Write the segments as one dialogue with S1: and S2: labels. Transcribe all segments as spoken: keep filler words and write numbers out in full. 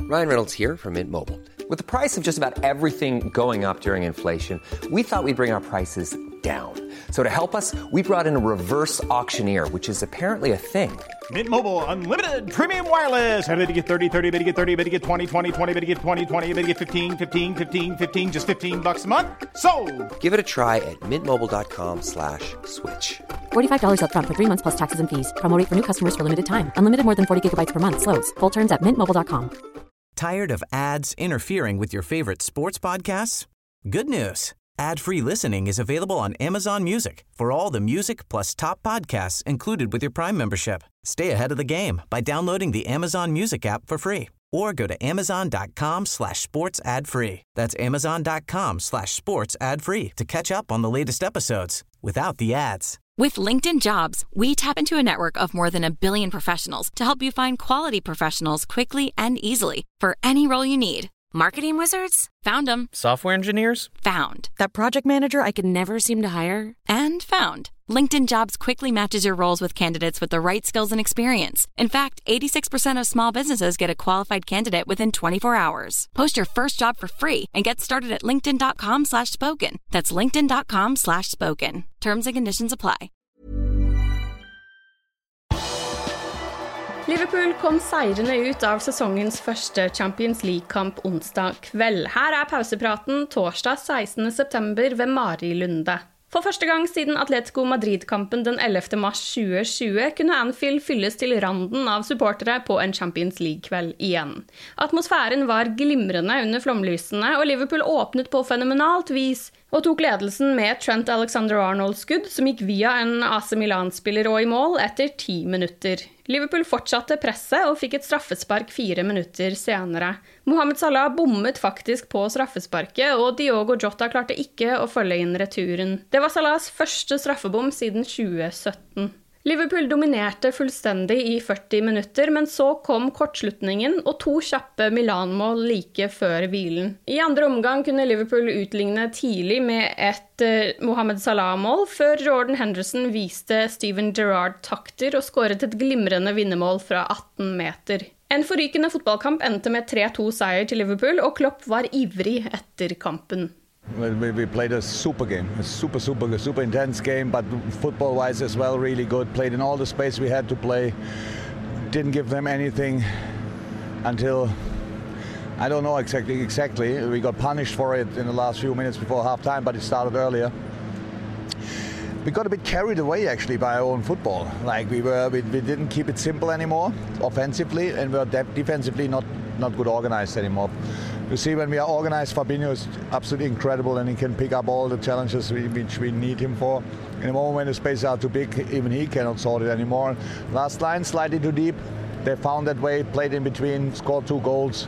S1: Ryan Reynolds here from Mint Mobile. With the price of just about everything going up during inflation, we thought we'd bring our prices down. So to help us, we brought in a reverse auctioneer, which is apparently a thing.
S2: Mint Mobile Unlimited Premium Wireless. How to get thirty, thirty, how to get thirty, how to get twenty, twenty, twenty, how to get twenty, twenty, how to get fifteen, fifteen, fifteen, fifteen, just fifteen bucks a month? Sold!
S1: Give it a try at mintmobile.com slash switch.
S3: forty-five dollars up front for three months plus taxes and fees. Promo rate for new customers for limited time. Unlimited more than forty gigabytes per month. Slows full terms at mint mobile dot com.
S4: Tired of ads interfering with your favorite sports podcasts? Good news. Ad-free listening is available on Amazon Music for all the music plus top podcasts included with your Prime membership. Stay ahead of the game by downloading the Amazon Music app for free or go to amazon.com slash sports ad free. That's amazon.com slash sports ad free to catch up on the latest episodes without the ads.
S5: With LinkedIn Jobs, we tap into a network of more than a billion professionals to help you find quality professionals quickly and easily for any role you need. Marketing wizards? Found them.
S6: Software engineers?
S5: Found. That project manager I could never seem to hire? And found. LinkedIn Jobs quickly matches your roles with candidates with the right skills and experience. In fact, eighty-six percent of small businesses get a qualified candidate within twenty-four hours. Post your first job for free and get started at linkedin.com slash spoken. That's linkedin.com slash spoken. Terms and conditions apply.
S7: Liverpool kom seirende ut av sesongens første Champions League-kamp onsdag kveld. Her er pausepraten torsdag sekstende september ved Mari Lunde. For første gang siden Atletico Madrid-kampen den ellevte mars tjue tjue kunne Anfield fylles til randen av supportere på en Champions League-kveld igjen. Atmosfæren var glimrende under flomlysene, og Liverpool åpnet på fenomenalt vis og tok ledelsen med Trent Alexander-Arnolds skudd, som gikk via en A C Milan-spiller og i mål etter ti minutter. Liverpool fortsatte presset og fikk et straffespark fire minutter senere. Mohamed Salah bommet faktisk på straffesparket, og Diogo Jota klarte ikke å følge inn returen. Det var Salahs første straffebom siden tjue sytten. Liverpool dominerte fullstendig i førti minutter, men så kom kortslutningen og to kjappe Milan-mål like før hvilen. I andre omgang kunne Liverpool utligne tidlig med et uh, Mohamed Salah-mål, før Jordan Henderson viste Steven Gerrard takter og skåret et glimrende vinnermål fra atten meter. En forrykende fotballkamp endte med tre to seier til Liverpool, og Klopp var ivrig etter kampen.
S8: We, we played a super game, a super, super, super intense game, but football-wise as well, really good. Played in all the space we had to play. Didn't give them anything until, I don't know exactly, exactly. We got punished for it in the last few minutes before half-time, but it started earlier. We got a bit carried away actually by our own football. Like we were, we, we didn't keep it simple anymore, offensively, and we were de- defensively not, not good organized anymore. You see, when we are organized, Fabinho is absolutely incredible and he can pick up all the challenges we, which we need him for. In a moment when the spaces are too big, even he cannot sort it anymore. Last line, slightly too deep. They found that way, played in between, scored two goals.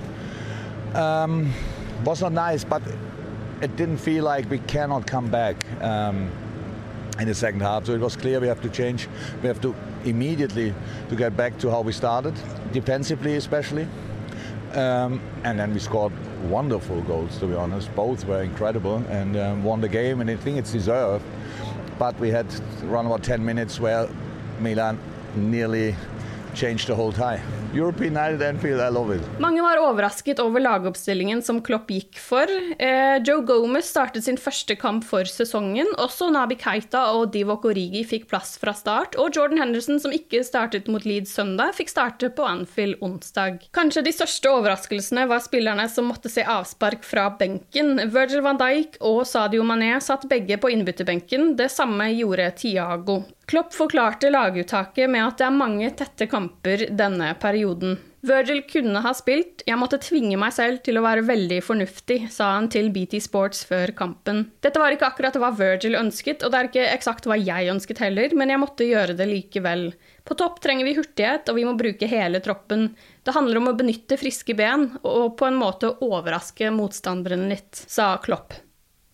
S8: Um, was not nice, but it didn't feel like we cannot come back um, in the second half. So it was clear we have to change. We have to immediately to get back to how we started, defensively especially. Um, and then we scored wonderful goals, to be honest. Both were incredible and um, won the game, and I think it's deserved. But we had around about ten minutes where Milan nearly changed the whole tie. European United Anfield, I love it.
S7: Mange var overrasket over lagoppstillingen som Klopp gikk for. Eh, Joe Gomez startet sin første kamp for sesongen. Også Naby Keita og Divock Origi fikk plass fra start, og Jordan Henderson, som ikke startet mot Leeds søndag, fikk starte på Anfield onsdag. Kanskje de største overraskelsene var spillerne som måtte se avspark fra benken. Virgil van Dijk og Sadio Mané satt begge på innbytterbenken. Det samme gjorde Thiago. Klopp forklarte laguttaket med at det er mange tette kamper denne perioden. Virgil kunne ha spilt, jeg måtte tvinge meg selv til å være veldig fornuftig, sa han til B T Sports før kampen. Dette var ikke akkurat hva Virgil ønsket, og det er ikke eksakt hva jeg ønsket heller, men jeg måtte gjøre det likevel. På topp trenger vi hurtighet, og vi må bruke hele troppen. Det handler om å benytte friske ben, og på en måte overraske motstanderen litt, sa Klopp.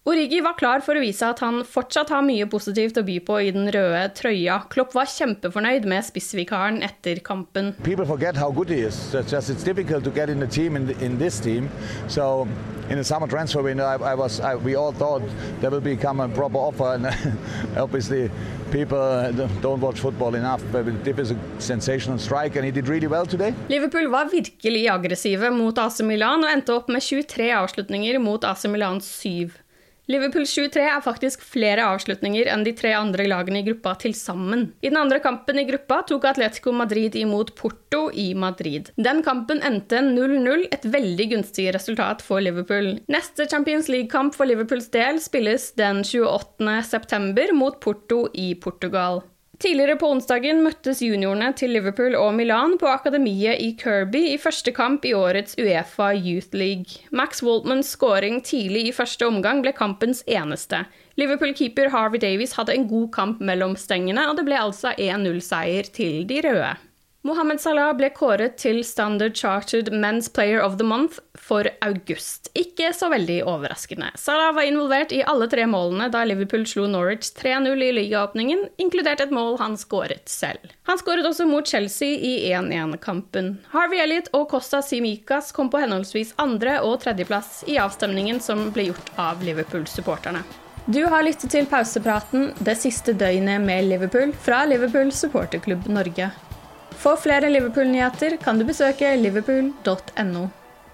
S7: Origi var klar for å vise at han fortsatt har mye positivt å by på i den røde trøya. Klopp var kjempefornøyd med spissvikaren etter kampen.
S8: People forget how good he is. It's just it's difficult to get in the team in, the, in this team. So in the summer transfer window, I, I was I, we all thought there will become a proper offer, and obviously people don't watch football enough. But it was a sensational strike, and he did really well today.
S7: Liverpool var virkelig aggressive mot A C Milan og endte opp med tjuetre avslutninger mot A C Milans syv. Liverpools tjuetre er faktisk flere avslutninger enn de tre andre lagene i gruppa til sammen. I den andre kampen i gruppa tok Atletico Madrid imot Porto i Madrid. Den kampen endte null null, et veldig gunstig resultat for Liverpool. Neste Champions League-kamp for Liverpools del spilles den tjueåttende september mot Porto i Portugal. Tidligere på onsdagen møttes juniorene til Liverpool og Milan på akademiet i Kirby i første kamp i årets UEFA Youth League. Max Woltmans scoring tidlig i første omgang ble kampens eneste. Liverpool-keeper Harvey Davies hadde en god kamp mellom stengene, og det ble altså en null seier til de røde. Mohamed Salah ble kåret til Standard Chartered Men's Player of the Month for august. Ikke så veldig overraskende. Salah var involvert i alle tre målene da Liverpool slo Norwich tre null i ligaåpningen, inkludert et mål han skåret selv. Han skåret også mot Chelsea i en en-kampen. Harvey Elliott og Costa Tsimikas kom på henholdsvis andre- og tredjeplass i avstemningen som ble gjort av Liverpool-supporterne. Du har lyttet til pausepraten det siste døgnet med Liverpool fra Liverpool Supporterklubb Norge. For flere Liverpool-nyheter kan du besøke liverpool dot no.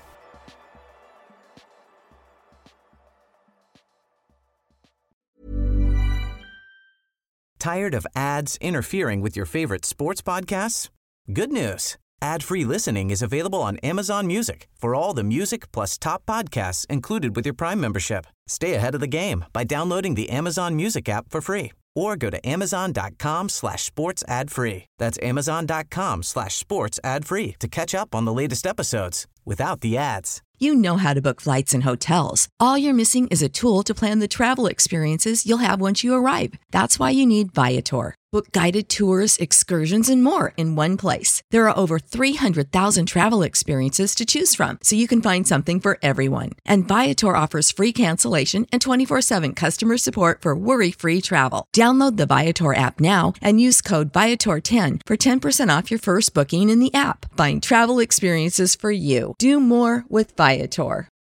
S4: Tired of ads interfering with your favorite sports podcasts? Good news. Ad-free listening is available on Amazon Music for all the music plus top podcasts included with your Prime membership. Stay ahead of the game by downloading the Amazon Music app for free or go to amazon.com slash sports ad free. That's amazon.com slash sports ad free to catch up on the latest episodes without the ads.
S6: You know how to book flights and hotels. All you're missing is a tool to plan the travel experiences you'll have once you arrive. That's why you need Viator. Book guided tours, excursions, and more in one place. There are over three hundred thousand travel experiences to choose from, so you can find something for everyone. And Viator offers free cancellation and twenty-four seven customer support for worry-free travel. Download the Viator app now and use code Viator ten for ten percent off your first booking in the app. Find travel experiences for you. Do more with Viator.